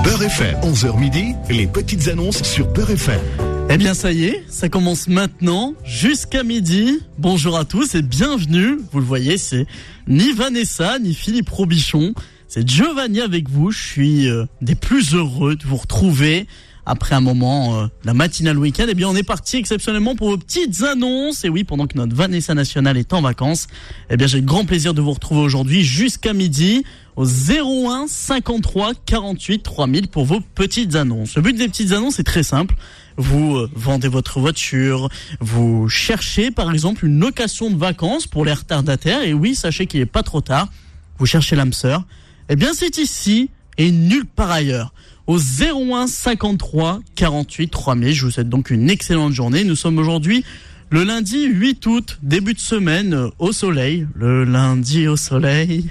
Beurre FM, 11h midi, les petites annonces sur Beurre FM. Eh bien ça y est, ça commence maintenant jusqu'à midi. Bonjour à tous et bienvenue. Vous le voyez, c'est ni Vanessa ni Philippe Robichon, c'est Giovanni avec vous. Je suis des plus heureux de vous retrouver après un moment, la matinale week-end. Eh bien on est parti exceptionnellement pour vos petites annonces. Et oui, pendant que notre Vanessa nationale est en vacances, eh bien j'ai le grand plaisir de vous retrouver aujourd'hui jusqu'à midi au 01 53 48 3000 pour vos petites annonces. Le but des petites annonces est très simple. Vous vendez votre voiture, vous cherchez par exemple une location de vacances pour les retardataires, et oui, sachez qu'il n'est pas trop tard, vous cherchez l'âme sœur, eh bien c'est ici et nulle part ailleurs. Au 01 53 48 3000, je vous souhaite donc une excellente journée. Nous sommes aujourd'hui le lundi 8 août, début de semaine au soleil, le lundi au soleil.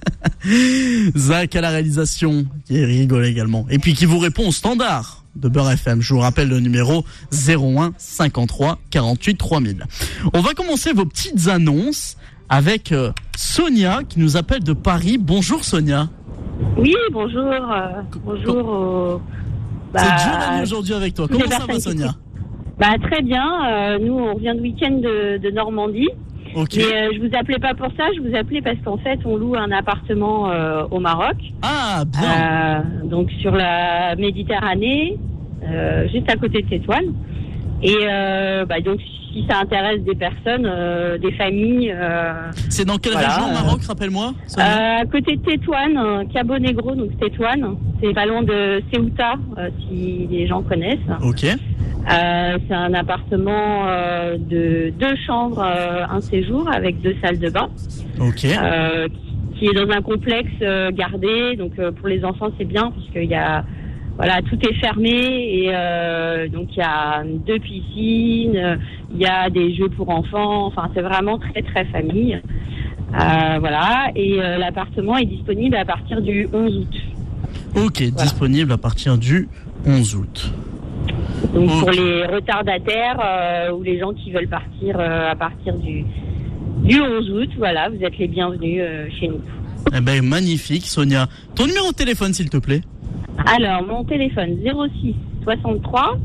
Zach à la réalisation, qui rigole également, et puis qui vous répond au standard de Beurre FM. Je vous rappelle le numéro 01 53 48 3000. On va commencer vos petites annonces avec Sonia qui nous appelle de Paris. Bonjour Sonia. Oui, bonjour. Bonjour. C'est Giovanni aujourd'hui avec toi. Comment ça va Sonia? Très bien. Nous, on revient de week-end de Normandie. Okay. Mais je vous appelais pas pour ça, je vous appelais parce qu'en fait, on loue un appartement au Maroc. Ah, bien. Donc sur la Méditerranée, juste à côté de Tétouan. Et donc si ça intéresse des personnes, des familles. C'est dans quelle région au Maroc, rappelle-moi à côté de Tétouan, Cabo Negro, donc Tétouan. C'est pas loin de Ceuta, si les gens connaissent. Ok. C'est un appartement de 2 chambres, un séjour avec 2 salles de bain. Ok. Qui est dans un complexe gardé. Donc pour les enfants c'est bien puisqu'il y a tout est fermé et donc il y a 2 piscines, il y a des jeux pour enfants. Enfin c'est vraiment très très famille. Et l'appartement est disponible à partir du 11 août. Ok, voilà. Disponible à partir du 11 août. Donc pour les retardataires ou les gens qui veulent partir à partir du 11 août, voilà, vous êtes les bienvenus chez nous. Eh ben magnifique Sonia. Ton numéro de téléphone s'il te plaît. Alors mon téléphone 06 63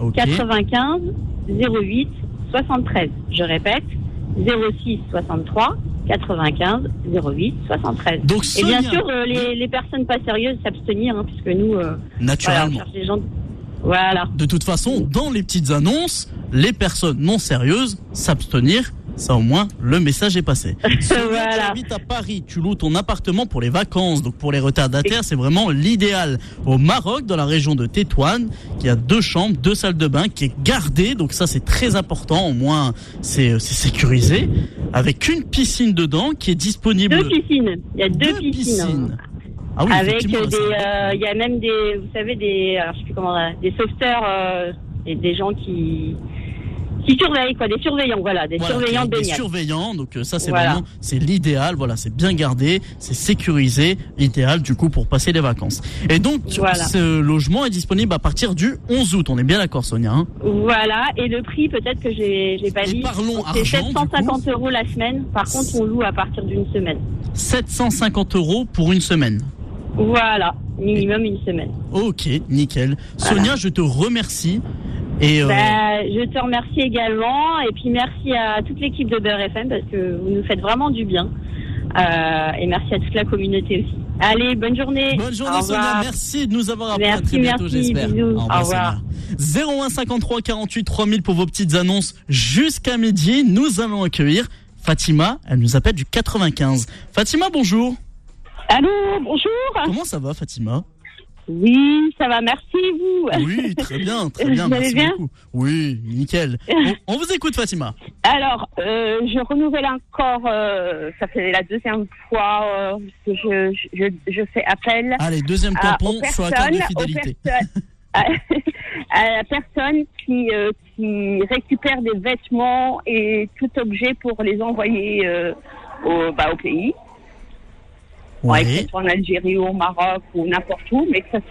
95 08 73. Je répète 06 63 95 08 73. Donc Sonia, et bien sûr les personnes pas sérieuses s'abstenir puisque nous naturellement on cherche des gens. Voilà. De toute façon, dans les petites annonces, les personnes non sérieuses s'abstenir. Ça au moins, le message est passé. Voilà. Tu habites à Paris, tu loues ton appartement pour les vacances, donc pour les retardataires, c'est vraiment l'idéal. Au Maroc, dans la région de Tétouan, qui a 2 chambres, 2 salles de bain, qui est gardée, donc ça c'est très important, au moins c'est sécurisé, avec une piscine dedans qui est disponible. 2 piscines, il y a 2 piscines. Ah oui, avec il y a même des, vous savez, alors je sais plus comment, des sauveteurs et des gens qui surveillent des surveillants, surveillants de baignade. Des surveillants, donc ça c'est vraiment, c'est l'idéal, c'est bien gardé, c'est sécurisé, idéal du coup pour passer les vacances. Et donc ce logement est disponible à partir du 11 août, on est bien d'accord Sonia Voilà, et le prix peut-être que j'ai pas dit, c'est 750 € la semaine, par contre on loue à partir d'une semaine. 750 € pour une semaine. Voilà, minimum une semaine. Ok, nickel. Voilà. Sonia, je te remercie. Et je te remercie également. Et puis merci à toute l'équipe de Beurre FM parce que vous nous faites vraiment du bien. Et merci à toute la communauté aussi. Allez, bonne journée. Bonne journée Sonia, merci de nous avoir appelé. À très bientôt, j'espère. Bisous. Au revoir. 01 53 48 3000 pour vos petites annonces jusqu'à midi. Nous allons accueillir Fatima. Elle nous appelle du 95. Fatima, bonjour. Allô, bonjour. Comment ça va, Fatima? Oui, ça va, merci, vous. Oui, très bien, vous merci bien beaucoup. Oui, nickel. On vous écoute, Fatima. Alors, je renouvelle encore, ça fait la 2e fois que je fais appel. Allez, 2e tampon sur la carte de fidélité. À la personne qui récupère des vêtements et tout objet pour les envoyer au pays. Oui. Que ce soit en Algérie ou au Maroc ou n'importe où, mais que ça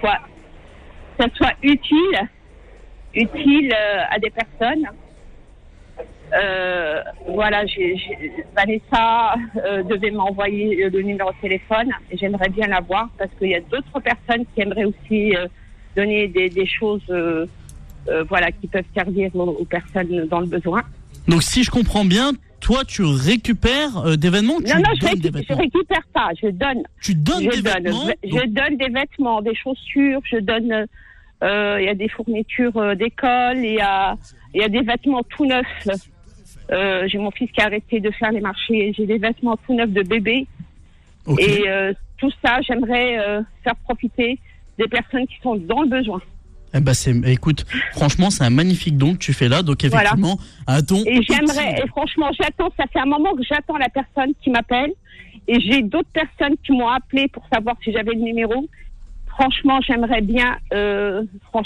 soit utile à des personnes. Voilà, Vanessa devait m'envoyer le numéro de téléphone. J'aimerais bien l'avoir parce qu'il y a d'autres personnes qui aimeraient aussi donner des choses voilà, qui peuvent servir aux personnes dans le besoin. Donc si je comprends bien, toi tu récupères des vêtements ou tu donnes des vêtements? Je récupère pas, je donne. Tu donnes des vêtements? Je donne des vêtements, des chaussures, je donne... Il y a des fournitures d'école, il y a des vêtements tout neufs. J'ai mon fils qui a arrêté de faire les marchés, j'ai des vêtements tout neufs de bébé. Okay. Et tout ça, j'aimerais faire profiter des personnes qui sont dans le besoin. Eh ben écoute, franchement, c'est un magnifique don que tu fais là, donc effectivement, voilà. Un don. Et j'aimerais, et franchement, j'attends, ça fait un moment que j'attends la personne qui m'appelle, et j'ai d'autres personnes qui m'ont appelé pour savoir si j'avais le numéro. Franchement, j'aimerais bien, pour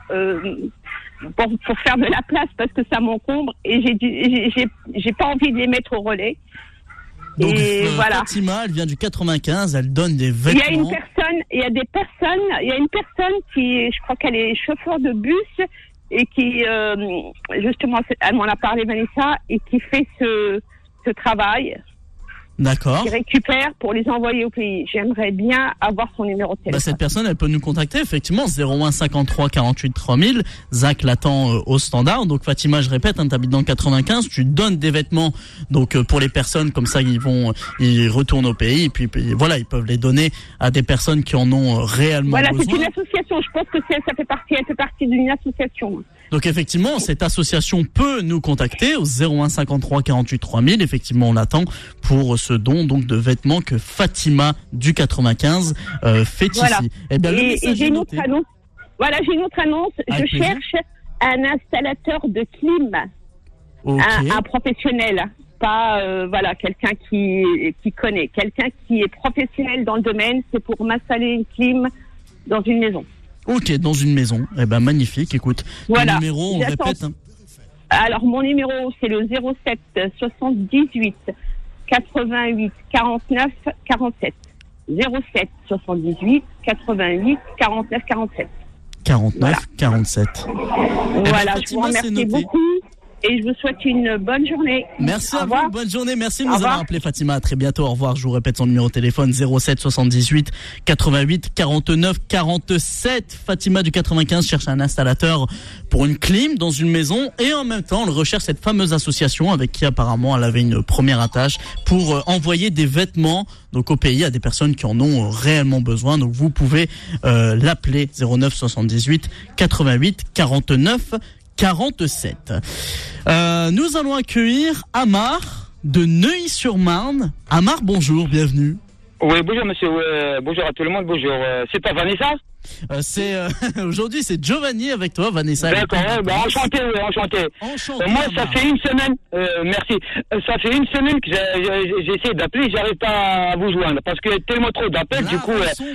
faire de la place parce que ça m'encombre et j'ai pas envie de les mettre au relais. Donc, et voilà. Fatima, elle vient du 95, elle donne des vêtements. Il y a une personne qui, je crois qu'elle est chauffeur de bus et qui, justement, elle m'en a parlé, Vanessa, et qui fait ce travail. D'accord. Qui récupère pour les envoyer au pays. J'aimerais bien avoir son numéro de téléphone. Cette personne, elle peut nous contacter, effectivement, 01 53 48 3000. Zach l'attend au standard. Donc, Fatima, je répète, hein, t'habites dans le 95, tu donnes des vêtements, donc, pour les personnes, comme ça, ils retournent au pays, et puis, voilà, ils peuvent les donner à des personnes qui en ont réellement besoin. Voilà, c'est une association. Je pense que elle fait partie d'une association. Donc effectivement, cette association peut nous contacter au 01 53 48 3000. Effectivement, on l'attend pour ce don donc de vêtements que Fatima du 95 fait voilà. Ici. Eh bien, et j'ai une autre annonce. Voilà, j'ai une autre annonce. Avec je cherche un installateur de clim, okay. un professionnel, pas voilà quelqu'un qui connaît, quelqu'un qui est professionnel dans le domaine. C'est pour m'installer une clim dans une maison. Ok, dans une maison. Eh ben magnifique. Écoute, voilà. Le numéro, on le répète. Hein. Alors mon numéro, c'est le 07 78 88 49 47. 07 78 88 49 47. 49 voilà. 47. Voilà, je vous remercie beaucoup. Et je vous souhaite une bonne journée. Merci à vous, bonne journée. Merci de nous avoir appelé, Fatima. À très bientôt. Au revoir. Je vous répète son numéro de téléphone 07 78 88 49 47. Fatima du 95 cherche un installateur pour une clim dans une maison et en même temps, elle recherche cette fameuse association avec qui apparemment elle avait une première attache pour envoyer des vêtements donc au pays à des personnes qui en ont réellement besoin. Donc vous pouvez l'appeler 09 78 88 49 47. Nous allons accueillir Amar de Neuilly-sur-Marne. Amar, bonjour, bienvenue. Oui, bonjour monsieur, bonjour à tout le monde, bonjour. C'est pas Vanessa? Aujourd'hui c'est Giovanni avec toi, Vanessa. D'accord, enchanté, oui, enchanté. Moi, ça fait une semaine, merci. Ça fait une semaine que j'essaie d'appeler, j'arrive pas à vous joindre parce qu'il y a tellement trop d'appels, du coup.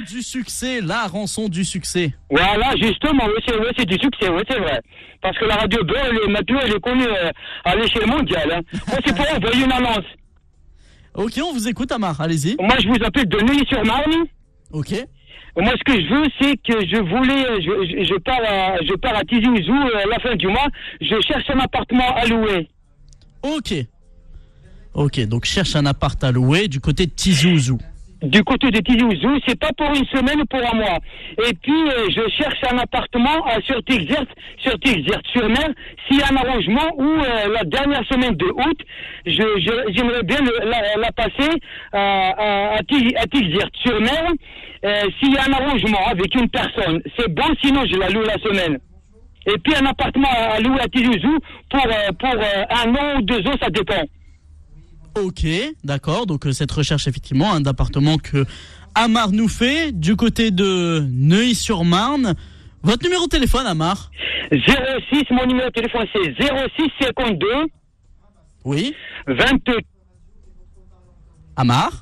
La rançon du succès. Voilà, justement, oui, c'est du succès, oui, c'est vrai. Parce que la radio maintenant, elle est connue à l'échelle mondiale. Hein. Moi, c'est pour envoyer une annonce. Ok, on vous écoute, Amar, allez-y. Moi, je vous appelle de Neuilly-sur-Marne. Ok. Moi, ce que je veux, c'est que je pars à Tizi Ouzou la fin du mois. Je cherche un appartement à louer. Ok, donc cherche un appart à louer du côté de Tizi Ouzou. Du côté de Tizi Ouzou, c'est pas pour une semaine ou pour un mois. Et puis, je cherche un appartement sur Tizi-sur-Mer. S'il y a un arrangement où la dernière semaine de août, j'aimerais bien la passer à Tizi-sur-Mer. S'il y a un arrangement avec une personne, c'est bon, sinon je la loue la semaine. Et puis un appartement à louer à Tizi Ouzou pour 1 an ou 2 ans, ça dépend. Ok, d'accord. Donc cette recherche effectivement un appartement que Amar nous fait du côté de Neuilly-sur-Marne. Votre numéro de téléphone, Amar? 06, mon numéro de téléphone c'est 06 52. Oui. 22. Amar?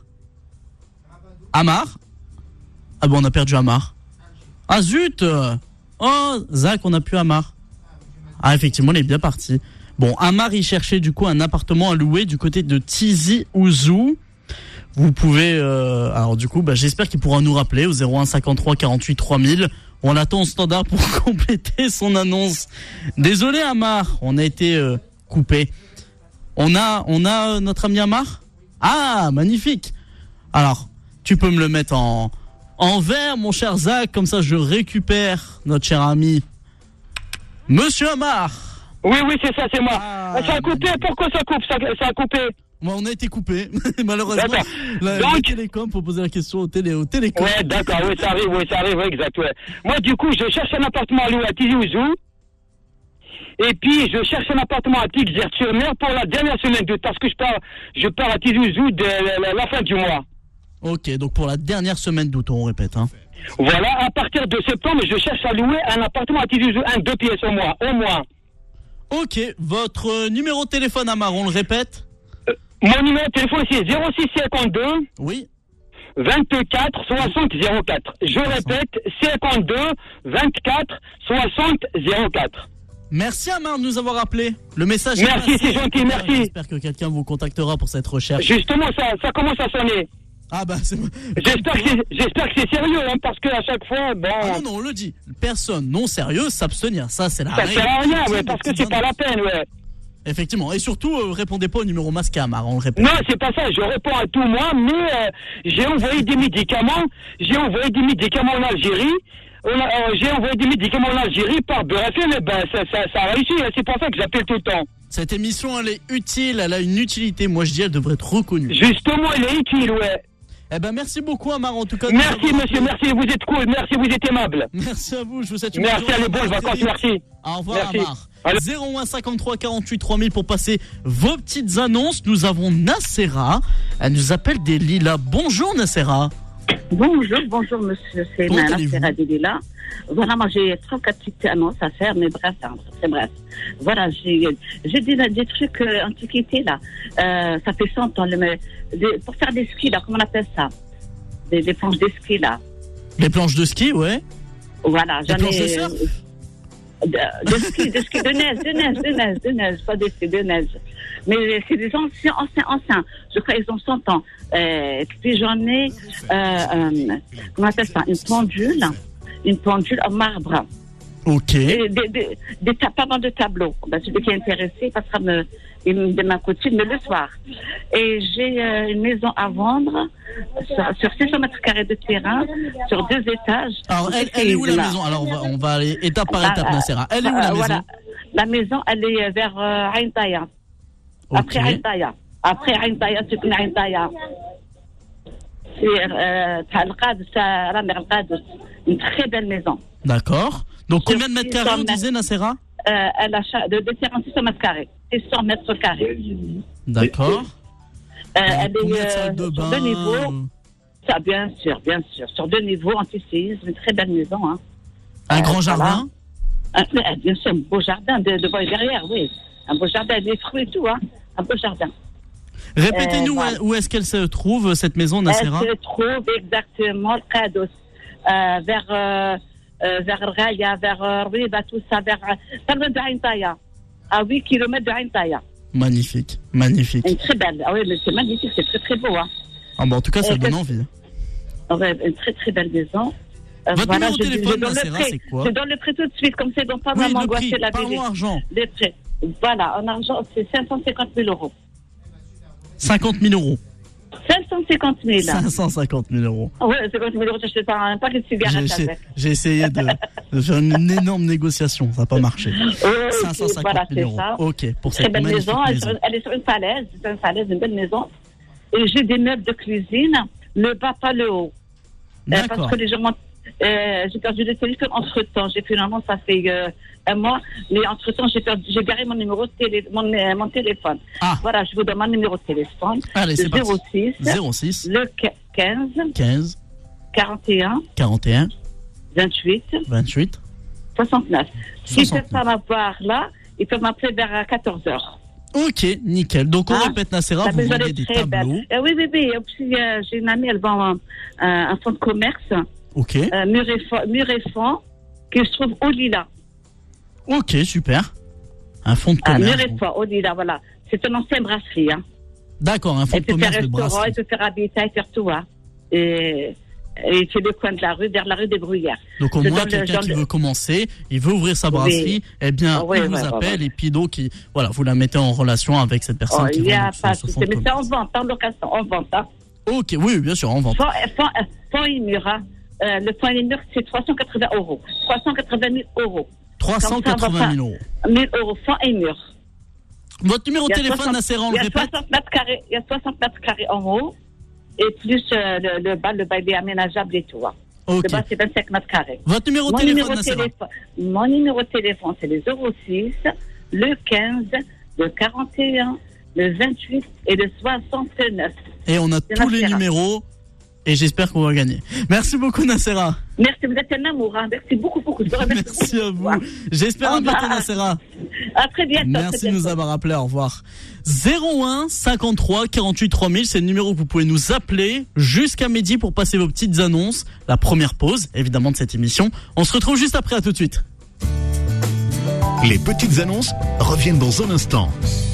Ah bon, on a perdu Amar. Ah zut! Oh, Zach, on a plus Amar. Ah effectivement, il est bien parti. Bon, Amar, il cherchait du coup un appartement à louer du côté de Tizi Ouzou. Vous pouvez... alors du coup, j'espère qu'il pourra nous rappeler au 01 53 48 3000. On l'attend au standard pour compléter son annonce. Désolé Amar, on a été coupé. On a notre ami Amar? Ah, magnifique. Alors, tu peux me le mettre en vert, mon cher Zach, comme ça je récupère notre cher ami Monsieur Amar. Oui, c'est ça, c'est moi. Ah, ça a coupé, pourquoi ça coupe? Ça a coupé. On a été coupé, malheureusement. D'accord. La télécom, faut poser la question au télécom. Ouais, d'accord, oui, ça arrive, ouais, exact, ouais. Moi, du coup, je cherche un appartement à louer à Tizi Ouzou. Et puis, je cherche un appartement à Tizi-Ouzou-sur-Mer pour la dernière semaine d'août, parce que je pars à Tizi Ouzou de la fin du mois. Ok, donc pour la dernière semaine d'août, on répète, hein. Voilà, à partir de septembre, je cherche à louer un appartement à Tizi Ouzou, 2 pièces au moins. Ok, votre numéro de téléphone, Amar, on le répète? Mon numéro de téléphone, c'est 0652 Oui. 24 60 04. Je répète, 52 24 60 04. Merci Amar de nous avoir appelé. Le message Merci, est passé. c'est gentil, merci. J'espère que quelqu'un vous contactera pour cette recherche. Justement, ça commence à sonner. Ah bah c'est... J'espère que c'est sérieux, hein, parce que à chaque fois, bon... Ah non, on le dit. Personne non sérieuse s'abstenir. Ça, c'est la ça règle. sert à rien, ouais, parce que c'est pas la peine, ouais. Effectivement. Et surtout, répondez pas au numéro masqué, Amar, on le répète. Non, c'est pas ça, je réponds à tout moi, mais j'ai envoyé des médicaments en Algérie. J'ai envoyé des médicaments en Algérie par BRFM, et ben ça a réussi, hein, c'est pour ça que j'appelle tout le temps. Cette émission, elle est utile, elle a une utilité. Moi, je dis, elle devrait être reconnue. Justement, elle est utile, ouais. Eh ben, merci beaucoup, Amar, en tout cas. Merci, monsieur, merci, vous êtes cool, merci, vous êtes aimable. Merci à vous, je vous souhaite une Merci, bonne journée. allez, bonnes vacances, merci. Au revoir, Merci. Amar. Allô. 01 53 48 3000 pour passer vos petites annonces. Nous avons Nacera. Elle nous appelle des Lilas. Bonjour, Nacera. Bonjour monsieur, c'est Comment Nana allez-vous? Serradilla. Voilà, moi j'ai 34 petites annonces à faire, mais bref, hein, très bref. Voilà, j'ai des trucs antiquités là. Ça fait 100 ans, pour faire des skis là, comment on appelle ça? Des planches de ski là. Les planches de ski, ouais. Voilà, Les j'en planches de ai. surf de neige, pas de ski, de neige. Mais c'est des anciens. Je crois qu'ils ont 100 ans. Puis j'en ai, comment on appelle ça? Une pendule en marbre. Ok. Pas mal de tableaux. Ben, celui qui est intéressé passera de ma coutume, mais le soir. Et j'ai une maison à vendre sur 600 mètres carrés de terrain, sur 2 étages. Alors, elle est où la maison? Alors, on va aller étape par étape, Nacera. Elle est où la maison? Voilà. La maison, elle est vers Ain Taya. Ok. Après Ain Taya, c'est une Ain Taya. C'est une très belle maison. D'accord. Donc, combien de mètres carrés, on disait, Nacera? Elle a de terrain 600 mètres carrés. 600 mètres carrés. D'accord. Elle Combien de est salles de sur bain? 2 niveaux. Ça, bien sûr. Sur 2 niveaux, anti-séisme, une très belle maison. Hein. Un grand jardin? Bien sûr, un beau jardin devant et derrière, oui. Un beau jardin, des fruits et tout, hein. Un beau jardin. Répétez-nous voilà. où est-ce qu'elle se trouve, cette maison, Nacera? Elle se trouve exactement, le Qados, vers Raya, vers Riba, tout ça, pas loin de Ain Taya, à 8 km de Ain Taya. Magnifique. Une très belle, ah oui, mais c'est magnifique, c'est très très beau. Hein. Ah bon, en tout cas, ça donne envie. Ouais, une très très belle maison. Votre numéro de téléphone, Nacera, c'est quoi? Je donne le prix tout de suite, comme c'est donc pas Oui, vraiment le prix, angoissé la parlons argent. Les prix. Voilà, en argent, c'est 550 000 euros. 50 000 euros. 550 000. 550 000 euros. Oui, 50 000 euros, j'achète pas un paquet de cigarettes avec. J'ai essayé de faire une énorme négociation, ça n'a pas marché. 550 000 euros. Ça. Ok, pour Très cette belle magnifique maison. Elle est sur une falaise, une belle maison. Et j'ai des meubles de cuisine, le bas, pas le haut. D'accord. Parce que les gens j'ai perdu le téléphone entre-temps. J'ai finalement, ça fait un mois, mais entre-temps, j'ai garé mon numéro de mon téléphone. Ah. Voilà, je vous donne mon numéro de téléphone. Allez, c'est parti. 06 le 15 41 41 28 28 69. S'ils ne 69. peuvent pas m'avoir là, ils peuvent m'appeler vers 14h. Ok, nickel. Donc on répète, Nacera, La vous maison vendez est des très tableaux. belle. Oui. Et puis, j'ai une amie, elle vend un fonds de commerce, Ok. mur et fond, qui se trouve au Lila. Ok, super. Un fonds de Mur commerce. et fond, au Lila, voilà. C'est une ancienne brasserie. Hein. D'accord, un fonds Elle de peut faire commerce de restaurant, brasserie. elle peut faire habitat, elle peut faire tout. Hein. Et Et c'est le coin de la rue, vers la rue des Bruyères. Donc au C'est moins, dans le quelqu'un genre qui de- veut commencer, il veut ouvrir sa brasserie, eh bien, Oui, il vous ouais, appelle ouais. et puis donc, voilà, vous la mettez en relation avec cette personne qui il n'y vend a donc pas ce de fonds de souci. Mais c'est en commerce. vente, pas en location, en vente. Hein. Ok, oui, bien sûr, en vente. Fond et mur, hein. Le fond et mur, c'est 380 €. 380 000 €. 380 000 euros. 1000 € fond et mur. Votre numéro de Il y a téléphone, 60 Nassera, on il le y a répète 60 mètres carrés, il y a 60 mètres carrés en haut. Et plus le bas, il est aménageable et tout. Hein. Ok. Le bas, c'est 25 mètres carrés. Votre numéro de Mon téléphone, numéro de Nassera. mon numéro de téléphone, c'est le 06, le 15, le 41, le 28 et le 69. Et on a C'est tous les Nassera. numéros et j'espère qu'on va gagner. Merci beaucoup, Nassera. Merci, vous êtes un amour. Hein. Merci beaucoup. Je vous remercie Merci à beaucoup. vous. J'espère à Au revoir. bientôt, Nassera. À très bientôt. Merci très de nous bientôt. avoir appelé, au revoir. 01 53 48 3000, c'est le numéro que vous pouvez nous appeler jusqu'à midi pour passer vos petites annonces. La première pause, évidemment, de cette émission. On se retrouve juste après, à tout de suite. Les petites annonces reviennent dans un instant.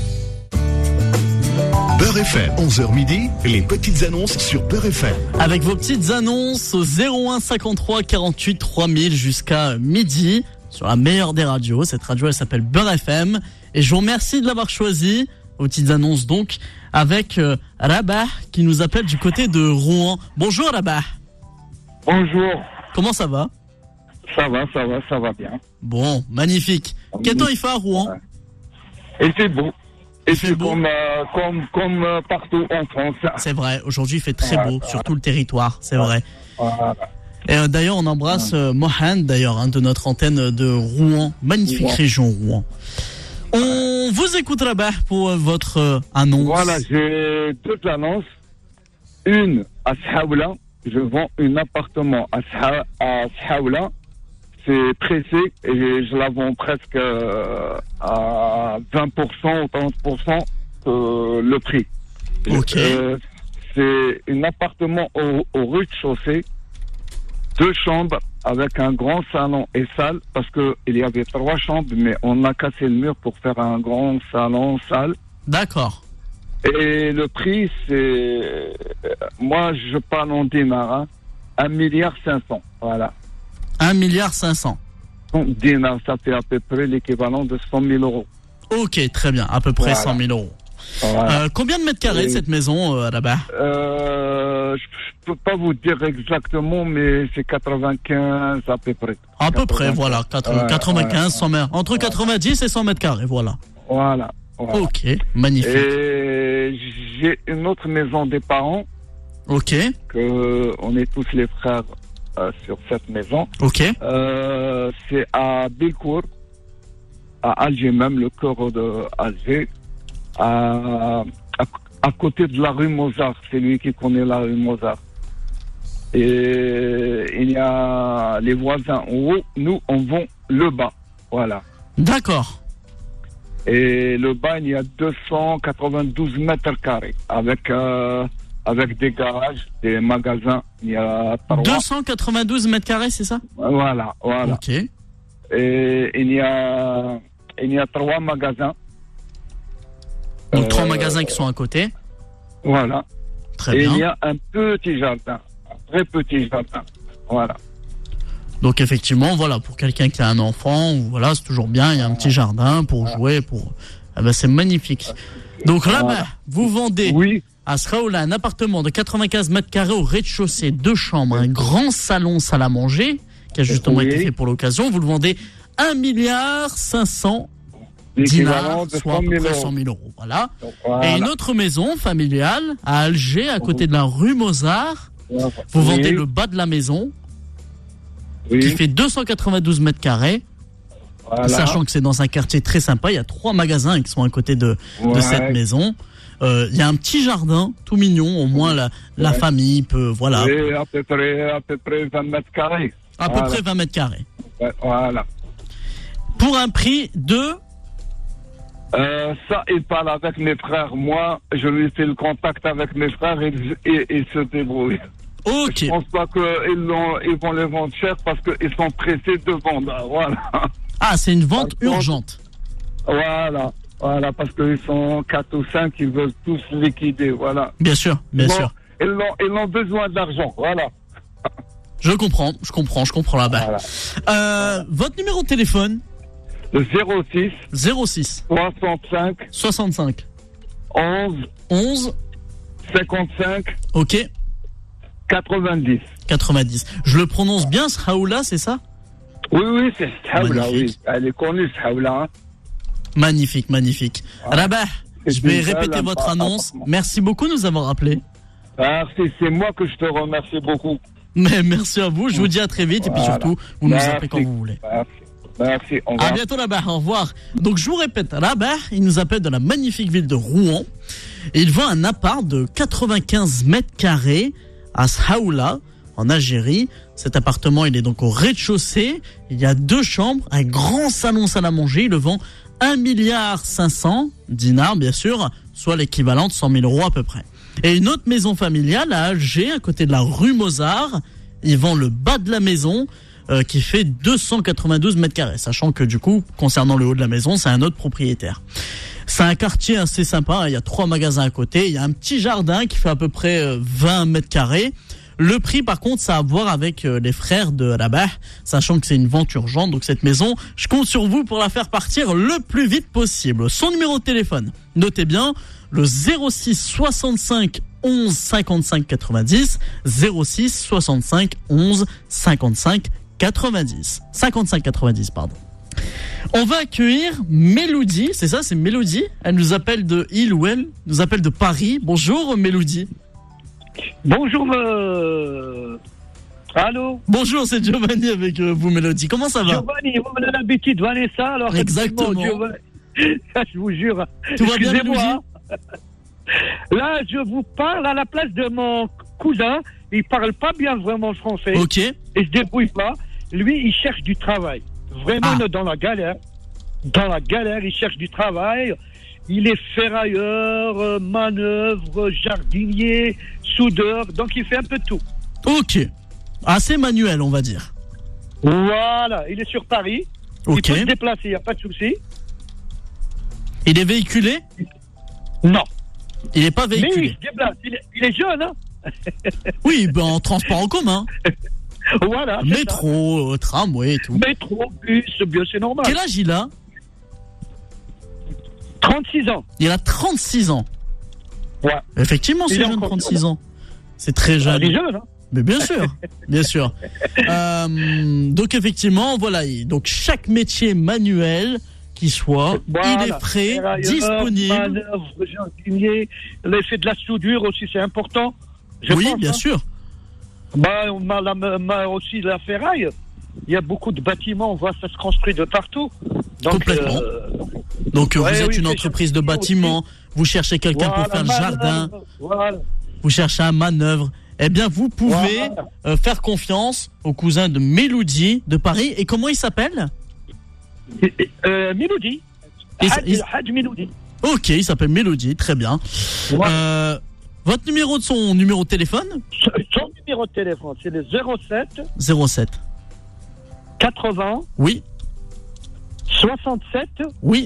Beurre FM, 11h midi, les petites annonces sur Beurre FM. Avec vos petites annonces au 01 53 48 3000 jusqu'à midi sur la meilleure des radios. Cette radio, elle s'appelle Beurre FM. Et je vous remercie de l'avoir choisi. Vos petites annonces donc avec Rabah qui nous appelle du côté de Rouen. Bonjour Rabah. Bonjour, Comment ça va? ça va bien. Bon, magnifique. Quel temps il fait à Rouen? Et c'est beau. Et Il fait c'est beau. comme partout en France. C'est vrai, aujourd'hui il fait très beau sur tout le territoire, c'est vrai. Voilà. Et d'ailleurs on embrasse Mohan, d'ailleurs, de notre antenne de Rouen, magnifique Rouen. région Rouen. On vous écoute là-bas pour votre annonce. Voilà, j'ai deux annonces. Une à Saoula, je vends un appartement à Saoula. C'est pressé et je la vends presque à 20% ou 30% le prix. Ok. C'est un appartement au rez-de-chaussée, 2 chambres avec un grand salon et salle, parce que il y avait 3 chambres, mais on a cassé le mur pour faire un grand salon, salle. D'accord. Et le prix, c'est, moi je parle en dinars, hein, 1,5 milliard, voilà. 1,5 milliard. Donc, dinars, ça fait à peu près l'équivalent de 100 000 euros. Ok, très bien, à peu près Voilà. 100 000 euros. Voilà. Combien de mètres carrés cette maison là-bas? Je peux pas vous dire exactement, mais c'est 95 à peu près. À peu près, 95. voilà, 95, 100 mètres, entre 90 et 100 mètres carrés, voilà. Voilà. Ok, magnifique. Et j'ai une autre maison des parents, Ok, que on est tous les frères sur cette maison. ok, C'est à Bilcourt, à Alger même, le cœur de Alger, à côté de la rue Mozart. C'est lui qui connaît la rue Mozart. Et il y a les voisins en haut, nous on vend le bas, voilà. d'accord. Et le bas, il y a 292 mètres carrés avec des garages, des magasins. Il y a 3. 292 mètres carrés, c'est ça? Voilà. Ok, Et il y a 3 magasins. donc 3 magasins qui sont à côté, Voilà. très Et bien. il y a un petit jardin, un très petit jardin. Voilà. Donc effectivement, voilà, pour quelqu'un qui a un enfant, ou voilà, c'est toujours bien, il y a un petit jardin pour jouer, pour... Ah ben, c'est magnifique. Donc là, Voilà. vous vendez Oui, à Sraoula un appartement de 95 mètres carrés au rez-de-chaussée, 2 chambres, un grand salon salle à manger, qui a justement Oui. été fait pour l'occasion. Vous le vendez 1,5 milliard l'équivalent dinars, de soit à 100 peu 000 près euros. 100 000 euros. Voilà. Voilà. Et une autre maison familiale à Alger, à côté de la rue Mozart. Vous Oui, vendez le bas de la maison, oui, qui fait 292 mètres carrés. voilà. Sachant que c'est dans un quartier très sympa, il y a 3 magasins qui sont à côté de Ouais. cette maison. Il y a un petit jardin tout mignon, au moins la famille peut, voilà, Oui, à peu près 20 mètres carrés. à peu près 20 mètres carrés. Ouais, voilà. Pour un prix de... Ça, il parle avec mes frères. Moi, je lui fais le contact avec mes frères et ils se débrouillent. Ok, Je pense pas qu'ils vont les vendre cher parce qu'ils sont pressés de vendre. Voilà. ah c'est une vente Par contre- urgente. Voilà. Voilà, parce qu'ils sont 4 ou 5, ils veulent tous liquider. Voilà. Bien sûr, bien Bon, sûr. Ils ont besoin d'argent. Voilà. Je comprends là-bas. Voilà. Votre numéro de téléphone? Le 06 65 11 55 Ok. 90. Je le prononce bien, Sraoula, c'est ça? Oui, c'est Sraoula, oui. Magnifique. Elle est connue, Sraoula. Magnifique. Rabah, je C'est vais une répéter belle votre annonce. appartement. Merci beaucoup de nous avoir appelés. Merci, c'est moi que je te remercie beaucoup. Mais merci à vous, je vous dis à très vite, et puis Voilà. surtout, vous nous Merci. appelez quand vous voulez. Merci, au À revoir. bientôt Rabah, au revoir. Donc je vous répète, Rabah, il nous appelle de la magnifique ville de Rouen. Et il vend un appart de 95 mètres carrés à Sraoula, en Algérie. Cet appartement, il est donc au rez-de-chaussée. Il y a 2 chambres, un grand salon salle à manger. Il le vend 1,5 milliard dinars, bien sûr, soit l'équivalent de 100 000 euros à peu près. Et une autre maison familiale à Alger, à côté de la rue Mozart. Il vend le bas de la maison, qui fait 292 mètres carrés. Sachant que du coup, concernant le haut de la maison, c'est un autre propriétaire. C'est un quartier assez sympa. Il y a 3 magasins à côté. Il y a un petit jardin qui fait à peu près 20 mètres carrés. Le prix, par contre, ça a à voir avec les frères de Rabah, sachant que c'est une vente urgente. Donc cette maison, je compte sur vous pour la faire partir le plus vite possible. Son numéro de téléphone, notez bien, le 06 65 11 55 90, 06 65 11 55 90, 55 90, pardon. On va accueillir Mélodie, c'est ça, c'est Mélodie. Elle nous appelle de Île ou elle nous appelle de Paris. Bonjour Mélodie. Bonjour, allô? Bonjour, c'est Giovanni avec vous, Mélodie. Comment ça va? Giovanni, vous avez l'habitude de Vanessa, alors. Exactement. Giovanni, je vous jure. Tout va bien, Excusez-moi, Mélodie? hein. Là, je vous parle à la place de mon cousin. Il parle pas bien vraiment français. Ok. Et se débrouille pas. Lui, il cherche du travail. Vraiment dans la galère. Dans la galère, il cherche du travail. Il est ferrailleur, manœuvre, jardinier, soudeur. Donc, il fait un peu de tout. Ok. Assez manuel, on va dire. Voilà. Il est sur Paris. Ok. Il peut se déplacer, il n'y a pas de souci. Il est véhiculé? Non. Il n'est pas Mais il véhiculé. se déplace. Il est jeune, hein. Oui, ben en transport en commun. Voilà. c'est Métro, tramway et tout. ça. Métro, bus, bien, c'est normal. Quel âge il a? 36 ans. Il a 36 ans. Ouais. Effectivement, c'est Il est jeune, encore 36 ans. C'est très Il jeune. est jeune, hein. Mais bien sûr, bien sûr. Donc effectivement, voilà. Donc chaque métier manuel qui soit, Voilà. il est prêt, Ferrailleur, disponible. manœuvre, jardinier. L'effet de la soudure aussi, c'est important. Je Oui, pense, bien hein. sûr. Bah, on a aussi la ferraille. Il y a beaucoup de bâtiments, on voit ça se construit de partout. Donc, Complètement. Donc ouais, vous êtes oui, une c'est entreprise de cher bâtiment, vous cherchez quelqu'un pour faire le jardin, Voilà. vous cherchez un manœuvre. Eh bien, vous pouvez faire confiance au cousin de Mélodie de Paris. Et comment il s'appelle? Mélodie. Hadj Mélodie. Ok, il s'appelle Mélodie, très bien. Ouais. Votre numéro de son numéro de téléphone? Son numéro de téléphone, c'est le 07 07. 80 Oui, 67 oui,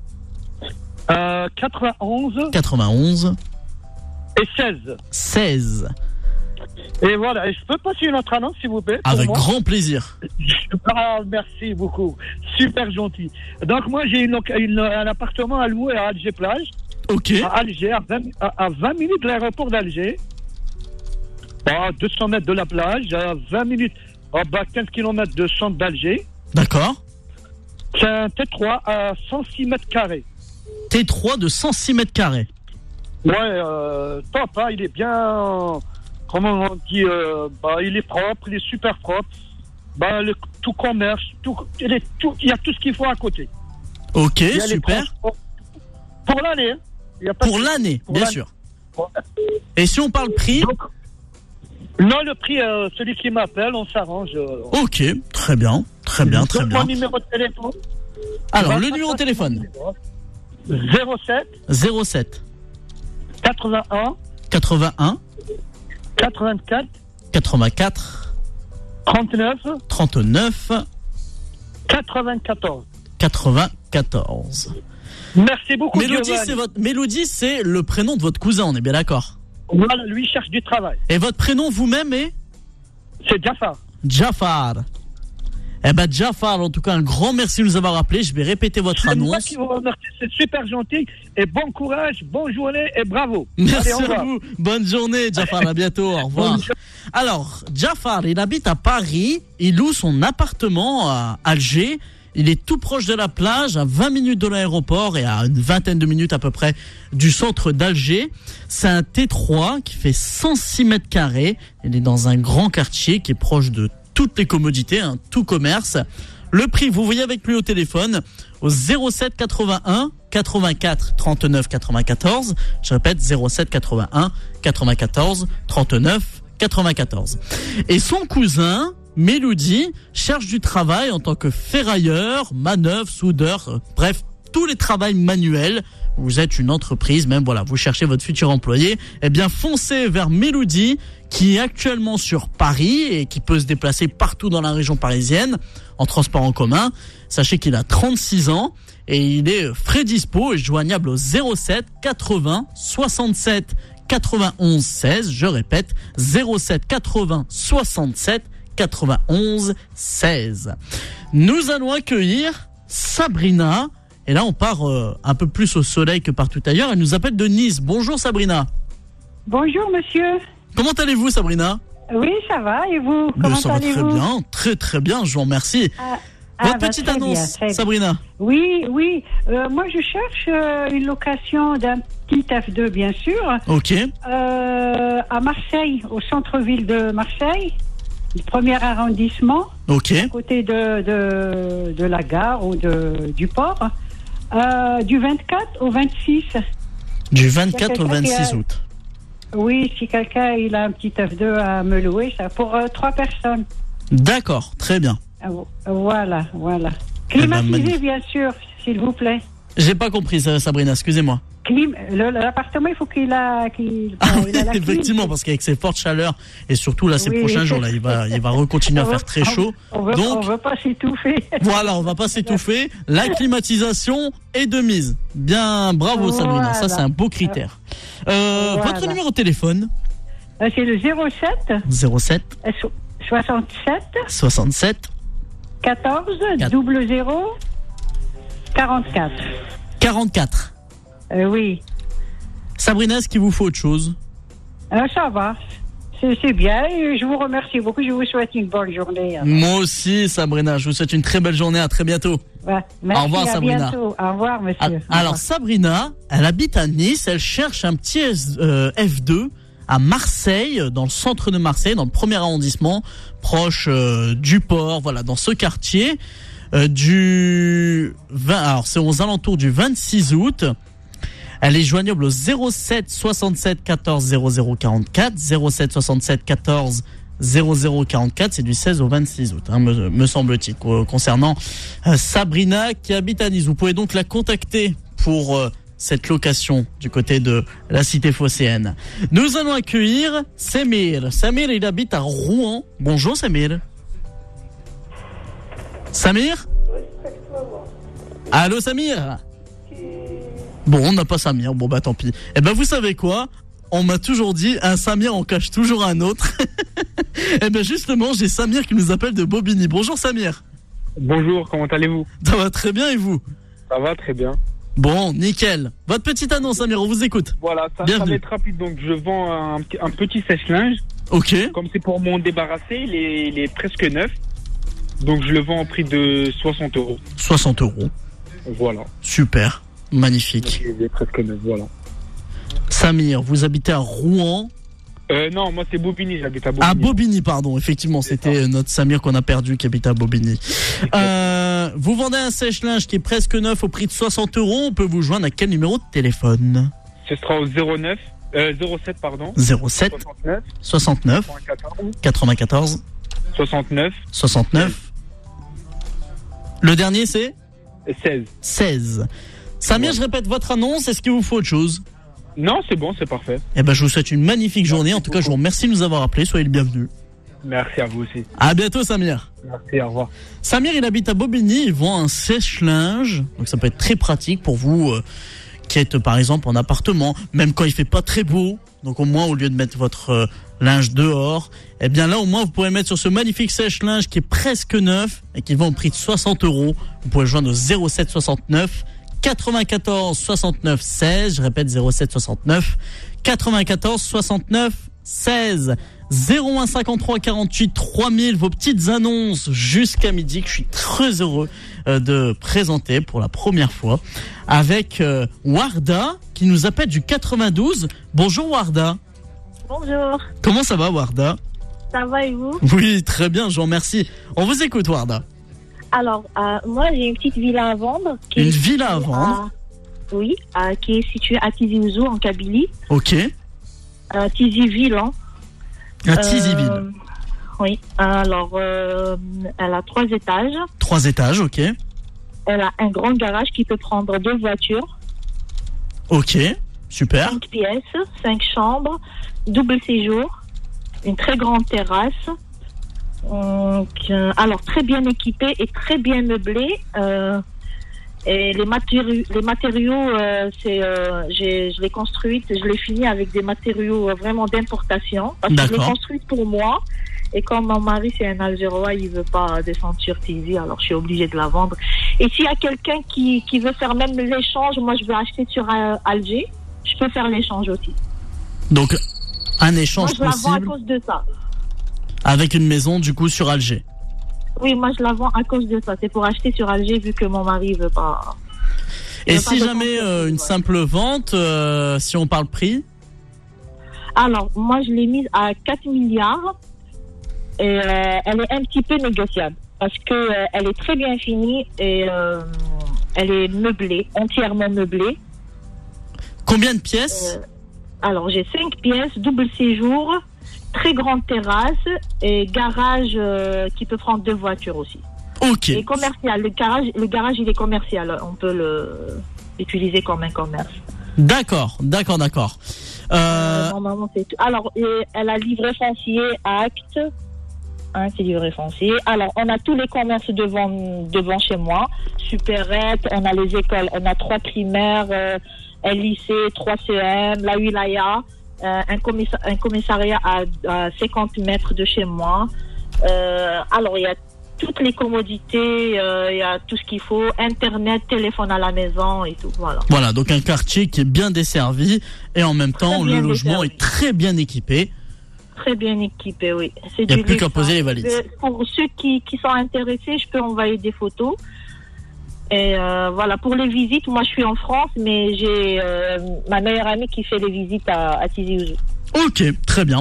91 91 et 16. 16. Et voilà, et je peux passer une autre annonce, s'il vous plaît? pour Avec moi grand plaisir. Ah, merci beaucoup. Super gentil. Donc, moi, j'ai un appartement à louer à Alger-Plage. Ok. À Alger, à 20 minutes de l'aéroport d'Alger. À 200 mètres de la plage, à 20 minutes, 15 km de centre d'Alger. D'accord. C'est un T3 à 106 mètres carrés. T3 de 106 mètres carrés. Ouais, top, hein, il est bien... Comment on dit, il est propre, il est super propre. Tout commerce, il y a tout ce qu'il faut à côté. Ok, Il y a les super. transports. Pour l'année, hein. Il y a pas Pour de- l'année, pour bien l'année. sûr. Et si on parle prix? Donc, non, le prix, celui qui m'appelle, on s'arrange. Ok, très bien, très bien, très Donc, bien. mon numéro de téléphone. Alors, le numéro de téléphone? 07 07 81 81 84 84 39 39 94. 94. Merci beaucoup, Mélodie, Giovanni. c'est le prénom de votre cousin, on est bien d'accord? Voilà, lui cherche du travail. Et votre prénom vous-même est? C'est Jafar. Jafar. Eh ben Jafar, en tout cas, un grand merci de nous avoir appelé. Je vais répéter votre C'est moi annonce. qui vous remercie, c'est super gentil. Et bon courage, bonne journée et bravo. Merci Allez, au à revoir. vous. Bonne journée, Jafar. À bientôt. Au revoir. Alors, Jafar, il habite à Paris. Il loue son appartement à Alger. Il est tout proche de la plage, à 20 minutes de l'aéroport et à une vingtaine de minutes à peu près du centre d'Alger. C'est un T3 qui fait 106 mètres carrés. Il est dans un grand quartier qui est proche de toutes les commodités, tout commerce. Le prix, vous voyez avec lui au téléphone, au 07 81 84 39 94. Je répète, 07 81 94 39 94. Et son cousin, Mélodie, cherche du travail en tant que ferrailleur, manœuvre, soudeur, bref, tous les travails manuels. Vous êtes une entreprise, même voilà, vous cherchez votre futur employé, eh bien foncez vers Mélodie, qui est actuellement sur Paris et qui peut se déplacer partout dans la région parisienne en transport en commun. Sachez qu'il a 36 ans et il est frais dispo et joignable au 07 80 67 91 16. Je répète, 07 80 67 91 16. Nous allons accueillir Sabrina. Et là, on part un peu plus au soleil que partout ailleurs. Elle nous appelle de Nice. Bonjour Sabrina. Bonjour monsieur. Comment allez-vous Sabrina ? Oui, ça va. Et vous, comment Ça va allez-vous ? très bien, très très bien, je vous remercie. Votre petite très annonce, bien, très Sabrina. Oui. Moi, je cherche une location d'un petit F2, bien sûr. Ok. À Marseille, au centre-ville de Marseille, le premier arrondissement. Ok. À côté de la gare ou du port. Du 24 au 26. Du 24 au 26 août. Oui, si quelqu'un il a un petit F2 à me louer, ça pour 3 personnes. D'accord, très bien. Voilà. Eh ben, Climatisé, bien sûr, s'il vous plaît. J'ai pas compris, Sabrina, excusez-moi. L'appartement, il faut qu'il a la Effectivement, clim. parce qu'avec ces fortes chaleurs et surtout là ces prochains jours là, il va recontinuer à faire très chaud. On Donc veut pas s'étouffer. Voilà, on va pas s'étouffer. La climatisation est de mise. Bien, bravo Sabrina, ça c'est un beau critère. Votre numéro de téléphone ? C'est le 07 67 14 00 44. 44. Oui. Sabrina, est-ce qu'il vous faut autre chose ? Ça va. C'est bien. Et je vous remercie beaucoup. Je vous souhaite une bonne journée. Moi aussi, Sabrina. Je vous souhaite une très belle journée. À très bientôt. Ouais, merci, au revoir, à Sabrina. Bientôt. Au revoir, monsieur. Alors, Sabrina, elle habite à Nice. Elle cherche un petit F2 à Marseille, dans le centre de Marseille, dans le premier arrondissement, proche du port. Voilà, dans ce quartier. Alors, c'est aux alentours du 26 août. Elle est joignable au 07 67 14 00 44, 07 67 14 00 44, c'est du 16 au 26 août, me semble-t-il, concernant Sabrina qui habite à Nice. Vous pouvez donc la contacter pour cette location du côté de la cité phocéenne. Nous allons accueillir Samir. Samir, il habite à Rouen. Bonjour Samir. Samir ? Allô Samir ? Bon, on n'a pas Samir, bon bah tant pis. Eh ben vous savez quoi ? On m'a toujours dit, un Samir on cache toujours un autre. Eh ben justement, j'ai Samir qui nous appelle de Bobigny. Bonjour Samir. Bonjour, comment allez-vous ? Ça va très bien et vous ? Ça va très bien. Bon, nickel. Votre petite annonce Samir, on vous écoute. Voilà, ça va être rapide, donc je vends un petit sèche-linge. Ok. Comme c'est pour m'en débarrasser, il est presque neuf. Donc je le vends au prix de 60 €. 60 €. Voilà. Super. Magnifique. Il est presque neuf, voilà. Samir, vous habitez à Rouen. Non, moi c'est Bobigny, j'habite à Bobigny. À Bobigny, pardon. Effectivement, c'était notre Samir qu'on a perdu qui habite à Bobigny. Vous vendez un sèche-linge qui est presque neuf au prix de 60 €. On peut vous joindre à quel numéro de téléphone ? Ce sera au 07 07 69 94 69. Le dernier c'est 16. Samir, je répète votre annonce. Est-ce qu'il vous faut autre chose ? Non, c'est bon, c'est parfait. Eh ben, je vous souhaite une magnifique journée. En tout cas, je vous remercie de nous avoir appelés. Soyez le bienvenu. Merci à vous aussi. À bientôt, Samir. Merci, au revoir. Samir, il habite à Bobigny. Il vend un sèche-linge. Donc, ça peut être très pratique pour vous qui êtes par exemple en appartement, même quand il fait pas très beau, donc au moins au lieu de mettre votre linge dehors, eh bien là au moins vous pourrez mettre sur ce magnifique sèche-linge qui est presque neuf et qui vend au prix de 60 €. Vous pouvez le joindre au 07 69 94 69 16, je répète 07 69 94 69 16. 01 53 48 3000, vos petites annonces jusqu'à midi que je suis très heureux de présenter pour la première fois avec Warda qui nous appelle du 92. Bonjour Warda. Bonjour. Comment ça va Warda? Ça va et vous? Oui, très bien, je vous remercie. On vous écoute Warda. Alors, moi j'ai une petite villa à vendre. Une villa à vendre? Oui, qui est située à Tizi Ouzou en Kabylie. Ok. Tizi Ville, hein. À Tizi Ville. Oui, alors elle a 3 étages. 3 étages, ok. Elle a un grand garage qui peut prendre 2 voitures. Ok, super. 5 pièces, 5 chambres, double séjour, une très grande terrasse. Alors très bien équipée et très bien meublée. Et les matériaux, je l'ai construite, je l'ai finie avec des matériaux vraiment d'importation. Parce que je l'ai construite pour moi. Et comme mon mari c'est un Algérois, il veut pas descendre sur Tizi, alors je suis obligée de la vendre. Et s'il y a quelqu'un qui veut faire même l'échange, moi je veux acheter sur Alger, je peux faire l'échange aussi. Donc un échange moi, je possible. La vends à cause de ça. Avec une maison du coup sur Alger. Oui, moi je la vends à cause de ça. C'est pour acheter sur Alger vu que mon mari veut pas. Et si jamais une simple vente, si on parle prix? Alors, moi je l'ai mise à 4 milliards et elle est un petit peu négociable parce que elle est très bien finie et elle est meublée, entièrement meublée. Combien de pièces? Alors, j'ai 5 pièces, double séjour, très grande terrasse et garage qui peut prendre 2 voitures aussi. Ok. Et commercial. Le garage, il est commercial. On peut l'utiliser comme un commerce. D'accord. Normalement, c'est tout. Alors, elle a livré foncier à Acte. C'est livré foncier. Alors, on a tous les commerces devant chez moi. Supérette, on a les écoles. On a 3 primaires, un lycée, 3 CM, la wilaya. Un commissariat à 50 mètres de chez moi. Alors, il y a toutes les commodités, il y a tout ce qu'il faut, Internet, téléphone à la maison et tout, voilà. Voilà, donc un quartier qui est bien desservi et en même temps, le logement est très bien équipé. Très bien équipé, oui. Il n'y a plus qu'à poser les valises. Pour ceux qui sont intéressés, je peux envoyer des photos. Et voilà, pour les visites, moi je suis en France, mais j'ai ma meilleure amie qui fait les visites à Tizi Ouzou. Ok, très bien.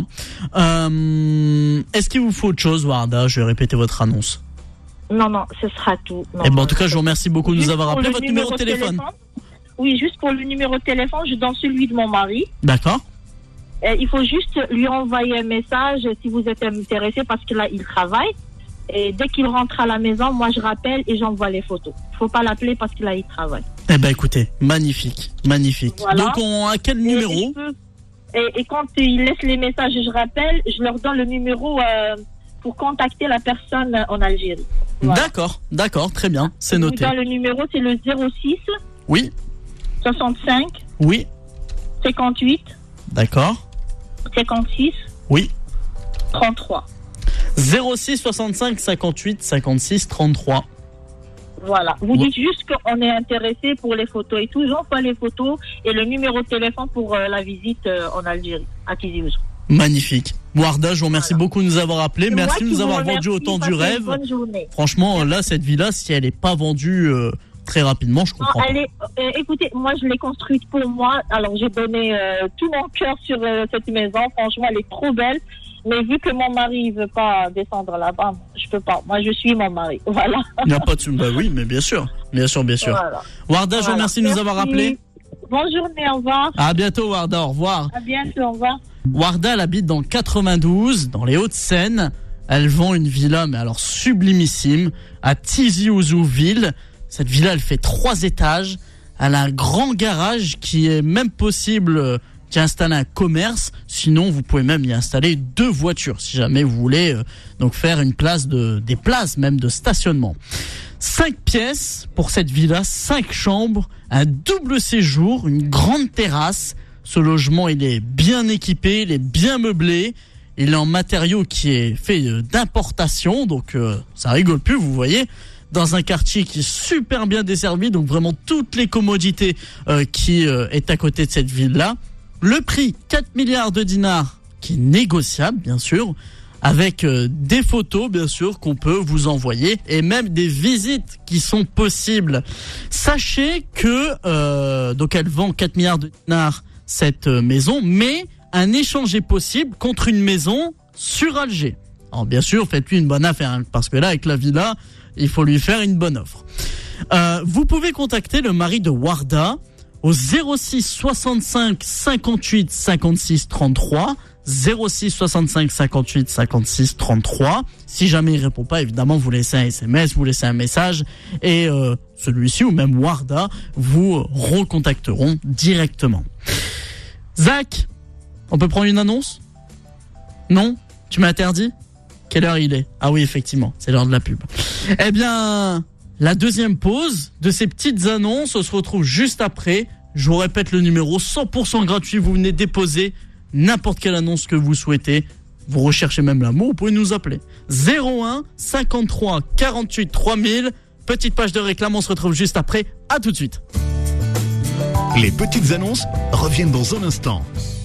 Est-ce qu'il vous faut autre chose, Warda? Je vais répéter votre annonce. Non, ce sera tout. Et en tout cas, je vous remercie beaucoup de nous avoir appelé. Votre numéro de téléphone? Oui, juste pour le numéro de téléphone, je donne celui de mon mari. D'accord. Il faut juste lui envoyer un message si vous êtes intéressé parce que là, il travaille. Et dès qu'il rentre à la maison, moi, je rappelle et j'envoie les photos. Il faut pas l'appeler parce que là, il travaille. Eh ben, écoutez, magnifique. Voilà. Donc, à quel numéro? Et quand ils laissent les messages, je rappelle, je leur donne le numéro pour contacter la personne en Algérie. Voilà. D'accord, très bien, c'est noté. Le numéro, c'est le 06. Oui. 65. Oui. 58. D'accord. 56. Oui. 33. 06 65 58 56 33. Voilà. Vous dites juste qu'on est intéressé pour les photos et tout. J'envoie les photos et le numéro de téléphone pour la visite en Algérie, à Tizi Ouzou. Magnifique. Warda, je vous remercie beaucoup de nous avoir appelés. Merci de nous avoir vendu autant du rêve. Bonne journée. Franchement, là, cette villa, si elle n'est pas vendue très rapidement, je comprends pas. Écoutez, moi, je l'ai construite pour moi. Alors, j'ai donné tout mon cœur sur cette maison. Franchement, elle est trop belle. Mais vu que mon mari ne veut pas descendre là-bas, je peux pas. Moi, je suis mon mari. Voilà. Il n'y a pas de... Bah oui, mais bien sûr. Voilà. Warda, je vous remercie de nous avoir appelés. Bonne journée, au revoir. À bientôt, Warda, au revoir. À bientôt, au revoir. Warda, elle habite dans 92, dans les Hauts-de-Seine. Elle vend une villa, mais alors sublimissime, à Tizi Ouzou ville. Cette villa, elle fait 3 étages. Elle a un grand garage qui est même possible... qui a installé un commerce, sinon vous pouvez même y installer 2 voitures si jamais vous voulez donc faire des places même de stationnement. 5 pièces pour cette villa, 5 chambres, un double séjour, une grande terrasse. Ce logement, il est bien équipé, il est bien meublé. Il est en matériau qui est fait d'importation, donc ça rigole plus, vous voyez. Dans un quartier qui est super bien desservi, donc vraiment toutes les commodités qui est à côté de cette ville-là. Le prix, 4 milliards de dinars, qui est négociable, bien sûr, avec des photos, bien sûr, qu'on peut vous envoyer, et même des visites qui sont possibles. Sachez que, donc elle vend 4 milliards de dinars, cette maison, mais un échange est possible contre une maison sur Alger. Alors bien sûr, faites-lui une bonne affaire, hein, parce que là, avec la villa, il faut lui faire une bonne offre. Vous pouvez contacter le mari de Warda au 06 65 58 56 33, 06 65 58 56 33. Si jamais il répond pas, évidemment, vous laissez un SMS, vous laissez un message, et celui-ci ou même Warda vous recontacteront directement. Zach, on peut prendre une annonce ? Non ? Tu m'as interdit ? Quelle heure il est ? Ah oui, effectivement, c'est l'heure de la pub. Eh bien, la deuxième pause de ces petites annonces, on se retrouve juste après. Je vous répète le numéro 100% gratuit. Vous venez déposer n'importe quelle annonce que vous souhaitez. Vous recherchez même l'amour, vous pouvez nous appeler. 01 53 48 3000. Petite page de réclame, on se retrouve juste après. À tout de suite. Les petites annonces reviennent dans un instant.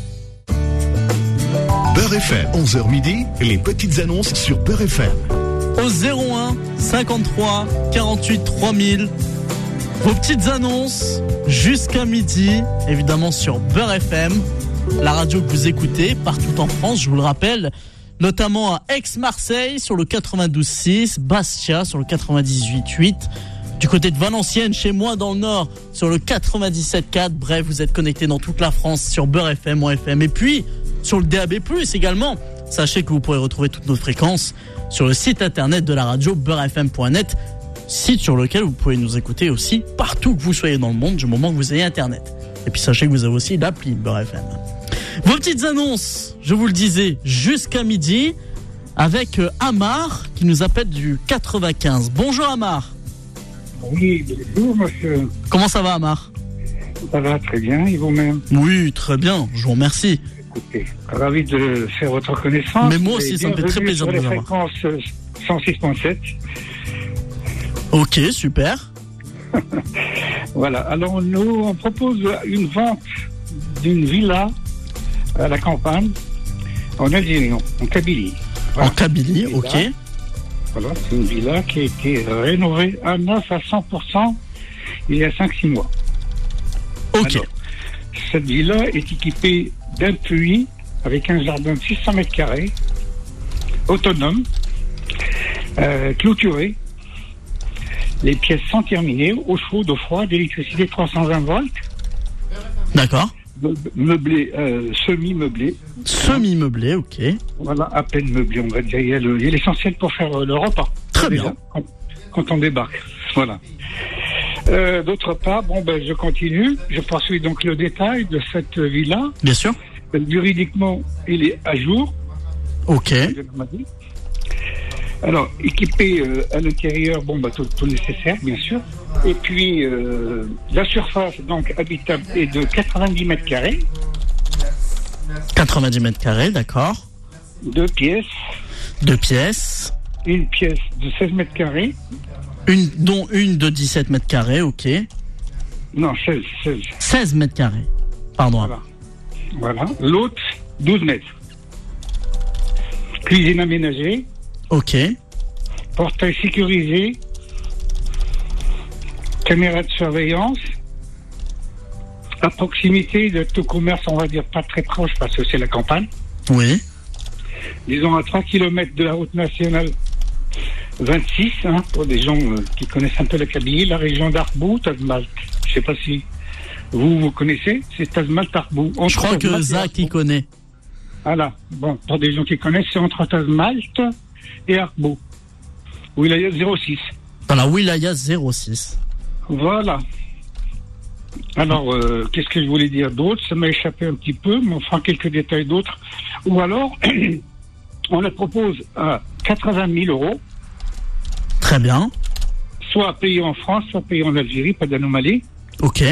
Beurre FM, 11h midi, les petites annonces sur Beurre FM. Au 01 53 48 3000. Vos petites annonces jusqu'à midi, évidemment sur Beurre FM, la radio que vous écoutez partout en France, je vous le rappelle, notamment à Aix-Marseille sur le 92.6, Bastia sur le 98.8, du côté de Valenciennes, chez moi dans le Nord, sur le 97.4. Bref, vous êtes connectés dans toute la France sur Beurre FM, OFM, et puis sur le DAB+, également. Sachez que vous pourrez retrouver toutes nos fréquences sur le site internet de la radio, beurrefm.net, site sur lequel vous pouvez nous écouter aussi partout que vous soyez dans le monde, du moment que vous ayez internet. Et puis sachez que vous avez aussi l'appli Beurre FM. Vos petites annonces, je vous le disais, jusqu'à midi, avec Amar, qui nous appelle du 95. Bonjour Amar. Oui, bonjour monsieur. Comment ça va Amar ? Ça va très bien, et vous-même ? Oui, très bien, je vous remercie. Écoutez, ravi de faire votre connaissance. Mais moi aussi, ça me fait très plaisir de vous avoir. Sur les fréquences 106.7. Ok, super. Voilà, alors nous, on propose une vente d'une villa à la campagne, en Algérie, en Kabylie. Voilà. En Kabylie, ok. Voilà, c'est une villa qui a été rénovée à neuf à 100% il y a 5-6 mois. Ok. Alors, cette villa est équipée d'un puits avec un jardin de 600 mètres carrés, autonome, clôturé, les pièces sont terminées, eau chaude, eau froide, électricité 320 volts. D'accord. Meublé, semi-meublé. Semi-meublé, ok. Voilà, à peine meublé, on va dire. Il y a l'essentiel pour faire le repas. Très bien. Quand on débarque. Voilà. D'autre part, je continue. Je poursuis donc le détail de cette villa. Bien sûr. Juridiquement, il est à jour. Ok. Alors, équipé à l'intérieur, tout nécessaire, bien sûr. Et puis, la surface, donc, habitable est de 90 mètres carrés. 90 mètres carrés, d'accord. 2 pièces. 2 pièces. Une pièce de 16 mètres carrés. Dont une de 17 mètres carrés, ok. Non, 16. 16 mètres carrés. Pardon. Voilà. L'autre, 12 mètres. Cuisine aménagée. Ok. Portail sécurisé. Caméra de surveillance. À proximité de tout commerce, on va dire pas très proche parce que c'est la campagne. Oui. Disons à 3 km de la route nationale 26, pour des gens qui connaissent un peu la Kabylie, la région d'Arbou, Tazmalt. Je sais pas si vous connaissez, c'est Tazmalt, Arbou. Je crois que Zach y connaît. Voilà. Bon, pour des gens qui connaissent, c'est entre Tazmalt et Arbou. Wilaya 06. Dans la Wilaya 06. Voilà. Alors, qu'est-ce que je voulais dire d'autre ? Ça m'a échappé un petit peu, mais on fera quelques détails d'autres. Ou alors, on la propose à 80 000 euros. Très bien. soit payé en France, soit payé en Algérie, pas d'anomalie. Ok.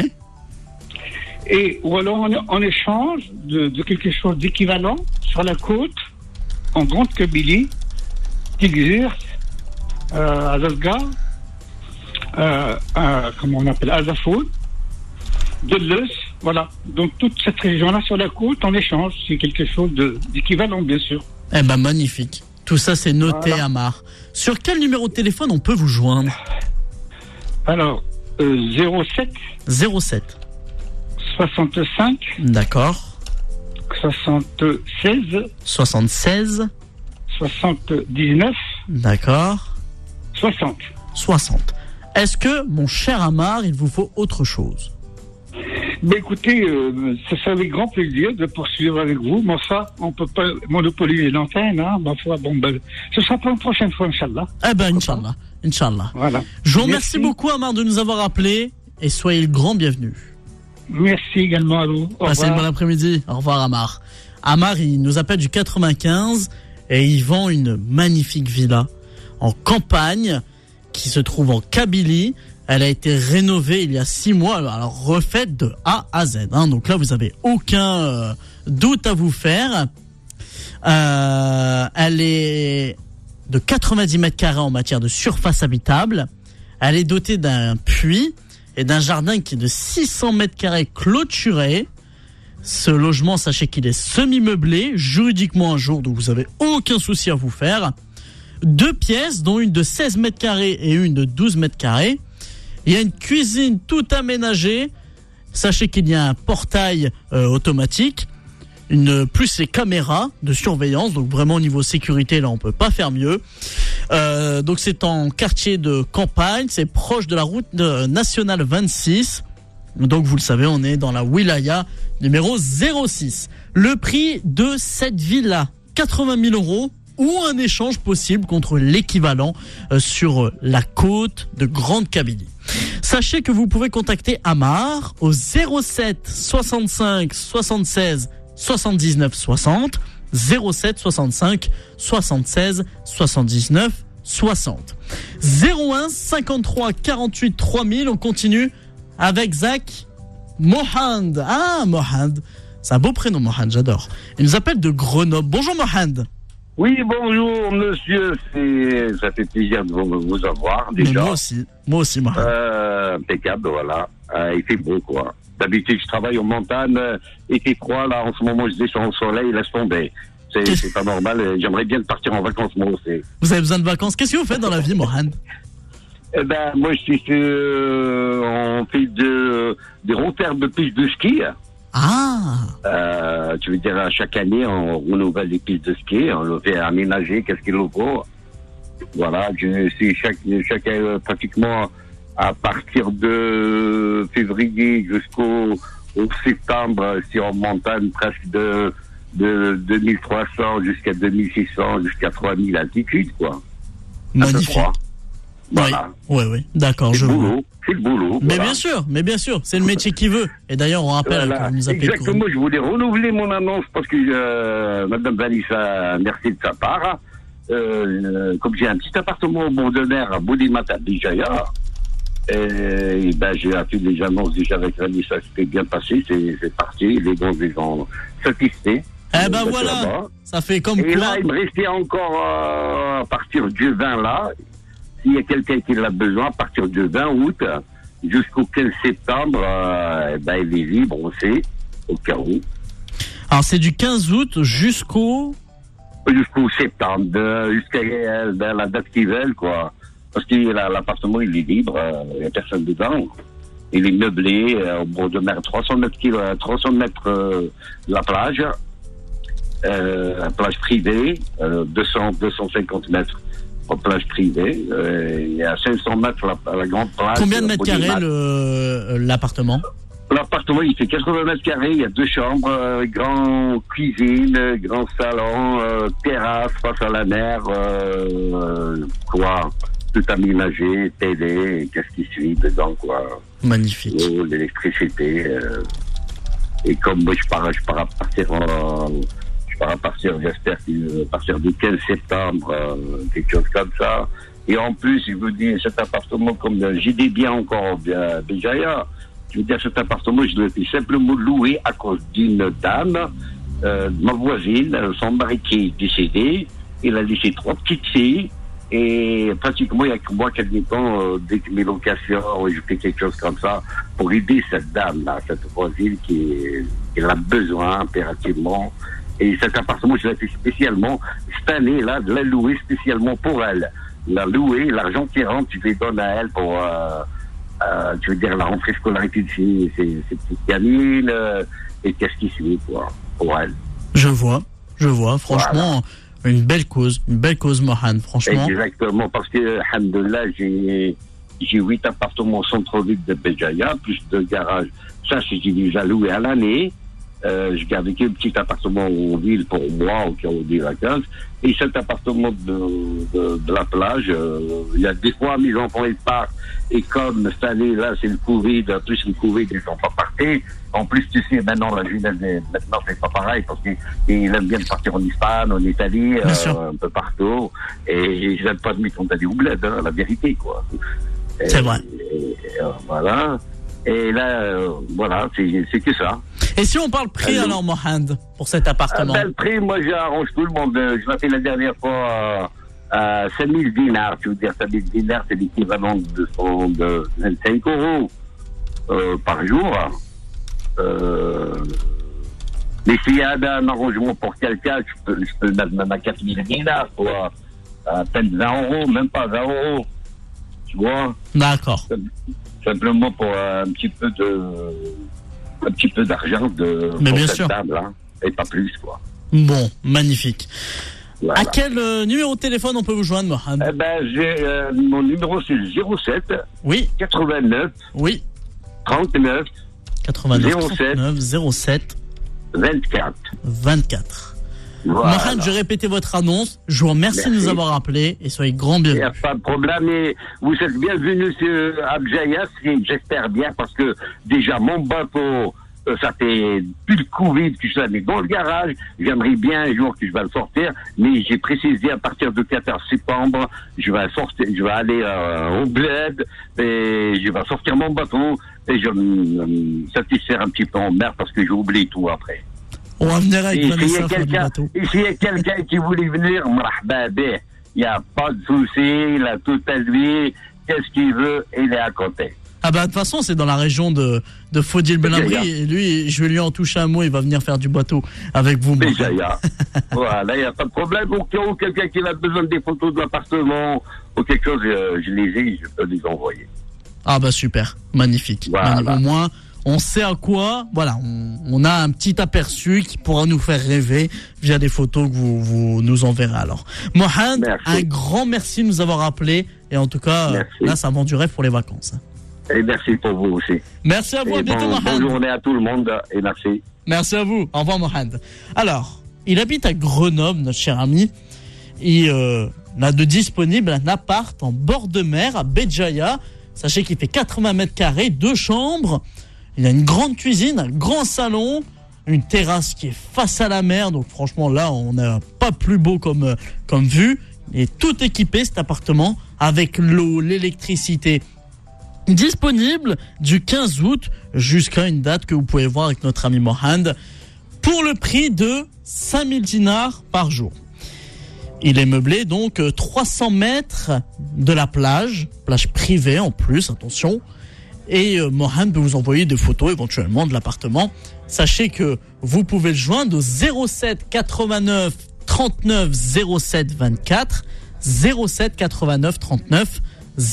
Ou alors en échange de quelque chose d'équivalent sur la côte, en Grande Kabylie, Tigzirt, Azazga, comment on appelle, Azafoun, Delleus, voilà. Donc toute cette région-là sur la côte, en échange, c'est quelque chose d'équivalent, bien sûr. Eh ben magnifique. Tout ça c'est noté, voilà. Amar. Sur quel numéro de téléphone on peut vous joindre? Alors, 07 65. D'accord. 76. 79. D'accord. 60. Est-ce que, mon cher Amar, il vous faut autre chose? Mais écoutez, ça fait avec grand plaisir de poursuivre avec vous. Mais ça, on ne peut pas monopoliser l'antenne. Hein. Ce sera pour une prochaine fois, Inch'Allah. Eh ben, Inch'Allah. Voilà. Je vous remercie beaucoup, Amar, de nous avoir appelés et soyez le grand bienvenu. Merci également à vous. Passez une bonne après-midi. Au revoir, Amar. Amar, il nous appelle du 95 et il vend une magnifique villa en campagne qui se trouve en Kabylie. Elle a été rénovée il y a 6 mois, alors refaite de A à Z. Hein. Donc là, vous n'avez aucun doute à vous faire. Elle est de 90 mètres carrés en matière de surface habitable. Elle est dotée d'un puits et d'un jardin qui est de 600 mètres carrés clôturé. Ce logement, sachez qu'il est semi-meublé, juridiquement à jour, donc vous n'avez aucun souci à vous faire. 2 pièces, dont une de 16 mètres carrés et une de 12 mètres carrés. Il y a une cuisine tout aménagée. Sachez qu'il y a un portail automatique, plus les caméras de surveillance. Donc vraiment au niveau sécurité, là on peut pas faire mieux. Donc c'est en quartier de campagne, c'est proche de la route nationale 26. Donc vous le savez, on est dans la wilaya numéro 06. Le prix de cette villa, 80 000 €. Ou un échange possible contre l'équivalent sur la côte de Grande Kabylie. Sachez que vous pouvez contacter Amar au 07 65 76 79 60, 07 65 76 79 60, 01 53 48 3000. On continue avec Zach Mohand. Ah, Mohand, c'est un beau prénom, Mohand, j'adore. Il nous appelle de Grenoble. Bonjour Mohand. Oui, bonjour monsieur, ça fait plaisir de vous avoir déjà. Mais moi aussi, Mohand. Impeccable, voilà. Il fait beau, quoi. D'habitude, je travaille en montagne, il fait froid, là, en ce moment, je descends au soleil, laisse tomber. C'est pas normal, j'aimerais bien partir en vacances, moi aussi. Vous avez besoin de vacances? Qu'est-ce que vous faites dans la vie, Mohand? Eh ben, moi, on fait des repères de pistes de ski. Tu veux dire, chaque année, on renouvelle les pistes de ski, on le fait aménager, qu'est-ce qu'il faut. Voilà, c'est chaque pratiquement à partir de février jusqu'au septembre, si on montagne presque de 2300 jusqu'à 2600, jusqu'à 3000 altitude, quoi. Magnifique. Voilà. Oui, d'accord, je vois. C'est le boulot. Mais voilà. bien sûr, c'est le métier qui veut. Et d'ailleurs, on rappelle que vous nous appelez. Exactement, je voulais renouveler mon annonce parce que Madame Vanessa, merci de sa part. Comme j'ai un petit appartement au bord de mer à Boulimata Bijaya, et ben j'ai fait des annonces déjà avec Vanessa, c'était bien passé, c'est parti, les bons sont satisfaits. Eh ben voilà, ça fait comme et quoi. Là, il me restait encore à partir du 20 là. S'il y a quelqu'un qui l'a besoin, à partir du 20 août jusqu'au 15 septembre, il est libre, on sait, au cas où. Alors, c'est du 15 août jusqu'au septembre, jusqu'à la date qu'ils veulent, quoi. Parce que l'appartement, il est libre, il n'y a personne dedans. Il est meublé, au bord de mer, 300 mètres de la plage, plage privée, 250 mètres. Plage privée, il y a 500 mètres la grande plage. Combien de mètres carrés l'appartement? L'appartement, il fait 80 mètres carrés, il y a 2 chambres, grand cuisine, grand salon, terrasse face à la mer, tout aménagé, télé, qu'est-ce qui suit dedans, quoi. Magnifique. L'eau, l'électricité, et comme moi je pars à partir, j'espère à partir du 15 septembre, quelque chose comme ça. Et en plus, je veux dire, cet appartement, comme j'ai des biens encore à Béjaïa, je veux dire, cet appartement, je l'ai fait simplement louer à cause d'une dame, ma voisine, son mari qui est décédé, il a laissé 3 petites filles, et pratiquement, il n'y a que moi qui admettons, dès que mes locations, je fais quelque chose comme ça, pour aider cette dame-là, cette voisine qui a besoin impérativement. Et cet appartement, je l'ai fait spécialement, cette année-là, de la louer spécialement pour elle. La louer, l'argent qui rentre, je les donne à elle pour, je veux dire, la rentrée scolarité de ses petites gamines, et qu'est-ce qui suit, quoi, pour elle. Je vois, franchement, voilà. Une belle cause, Mohan, franchement. Exactement, parce que, alhamdoulilah, j'ai 8 appartements au centre-ville de Béjaïa, plus 2 garages. Ça, j'ai déjà loué à l'année. Je gardais qu'un petit appartement en ville pour moi, au cas où des vacances. Et cet appartement de la plage, il y a des fois, mes enfants, ils partent. Et comme cette année-là, c'est le Covid, en plus le Covid, ils sont pas partis. En plus, tu sais, maintenant, la jeunesse, maintenant, c'est pas pareil, parce qu'ils aiment bien partir en Espagne, en Italie, un peu partout. Et ils n'aiment pas de mettre ton d'aller au bled, hein, la vérité, quoi. C'est vrai. Voilà. Et là, voilà, c'est que ça. Et si on parle prix alors, Mohand, pour cet appartement? Le prix, moi, j'arrange tout le monde. Je l'ai fait la dernière fois à 5 000 dinars. Je veux dire, 5 000 dinars, c'est l'équivalent de 25 euros par jour. Mais s'il y a un arrangement pour quelqu'un, je peux le mettre même à 4 000 dinars, quoi. À peine 20 euros, même pas 20 euros. Tu vois? D'accord. Simplement pour un petit peu d'argent pour cette dame-là, et pas plus, quoi. Bon, magnifique. Voilà. À quel numéro de téléphone on peut vous joindre, Mohamed? Mon numéro, c'est 07 89 39 07 24. Voilà. Mohamed, je répétais votre annonce. Je vous remercie de nous avoir appelés et soyez grand bienvenus. Il n'y a pas de problème. Et vous êtes bienvenus à Béjaïa, j'espère bien, parce que déjà, mon bateau, ça fait plus de Covid que je l'ai mis dans le garage. J'aimerais bien un jour que je vais le sortir, mais j'ai précisé à partir du 14 septembre, je vais sortir, je vais aller au bled et je vais sortir mon bateau et je vais me satisfaire un petit peu en mer parce que j'ai oublié tout après. On va venir avec Vanessa faire du bateau. Et s'il y a quelqu'un qui voulait venir, il n'y a pas de souci, il a tout à lui, qu'est-ce qu'il veut, il est à côté. Ah bah de toute façon c'est dans la région de Faudil-Belabri et lui je vais lui en toucher un mot, il va venir faire du bateau avec vous. Béjaïa. Voilà, il n'y a pas de problème. Au cas où quelqu'un qui a besoin des photos de l'appartement ou quelque chose, je les ai, je peux les envoyer. Ah bah super, magnifique. Voilà. Au moins on sait à quoi, voilà, on a un petit aperçu qui pourra nous faire rêver via des photos que vous nous enverrez alors. Mohamed, un grand merci de nous avoir appelés et en tout cas là ça vend du rêve pour les vacances. Et merci pour vous aussi. Merci à vous, à bientôt Mohamed. Bonne journée à tout le monde et merci. Merci à vous, au revoir Mohamed. Alors, il habite à Grenoble, notre cher ami. Il a de disponible un appart en bord de mer à Béjaïa. Sachez qu'il fait 80 mètres carrés, 2 chambres. Il a une grande cuisine, un grand salon, une terrasse qui est face à la mer. Donc franchement, là, on n'a pas plus beau comme vue. Il est tout équipé, cet appartement, avec l'eau, l'électricité. Disponible du 15 août jusqu'à une date que vous pouvez voir avec notre ami Mohand pour le prix de 5000 dinars par jour. Il est meublé donc 300 mètres de la plage privée en plus, attention. Et Mohand peut vous envoyer des photos éventuellement de l'appartement. Sachez que vous pouvez le joindre au 07 89 39 07 24 07 89 39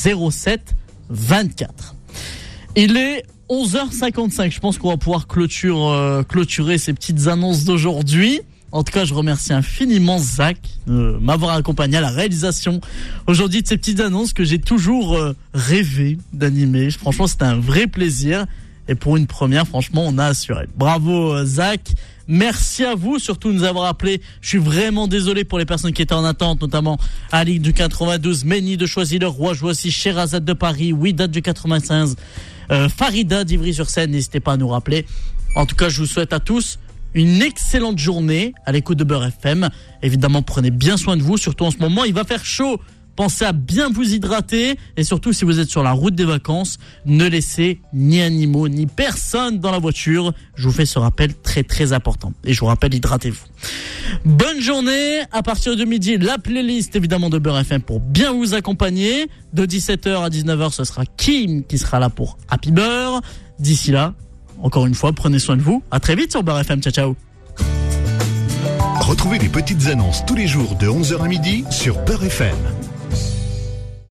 07 24. Il est 11h55. Je pense qu'on va pouvoir clôturer ces petites annonces d'aujourd'hui. En tout cas, je remercie infiniment Zach de m'avoir accompagné à la réalisation aujourd'hui de ces petites annonces que j'ai toujours rêvé d'animer. Franchement, c'était un vrai plaisir. Et pour une première, franchement, on a assuré. Bravo Zach. Merci à vous, surtout de nous avoir appelés. Je suis vraiment désolé pour les personnes qui étaient en attente, notamment Ali du 92, Méni de Choisy-le-Roi, je vois aussi Sherazade de Paris, Ouidat du 95, Farida d'Ivry-sur-Seine. N'hésitez pas à nous rappeler. En tout cas, je vous souhaite à tous une excellente journée à l'écoute de Beurre FM. Évidemment, prenez bien soin de vous, surtout en ce moment. Il va faire chaud Pensez à bien vous hydrater et surtout si vous êtes sur la route des vacances, ne laissez ni animaux ni personne dans la voiture. Je vous fais ce rappel très très important. Et je vous rappelle, hydratez-vous. Bonne journée. À partir de midi, la playlist évidemment de Beurre FM pour bien vous accompagner. De 17h à 19h, ce sera Kim qui sera là pour Happy Beurre. D'ici là, encore une fois, prenez soin de vous. À très vite sur Beurre FM. Ciao, ciao. Retrouvez les petites annonces tous les jours de 11h à midi sur Beurre FM.